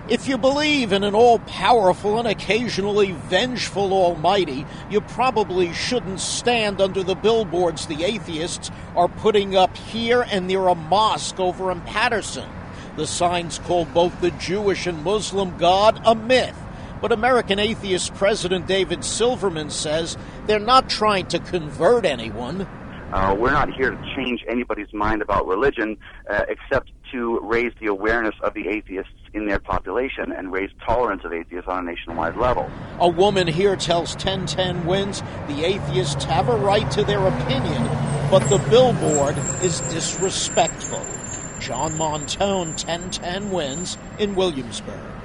If you believe in an all-powerful and occasionally vengeful Almighty, you probably shouldn't stand under the billboards the atheists are putting up here and near a mosque over in Patterson. The signs call both the Jewish and Muslim God a myth. But American Atheist President David Silverman says they're not trying to convert anyone. We're not here to change anybody's mind about religion, except to raise the awareness of the atheists in their population and raise tolerance of atheists on a nationwide level. A woman here tells 1010 Wins the atheists have a right to their opinion, but the billboard is disrespectful. John Montone, 1010 Wins in Williamsburg.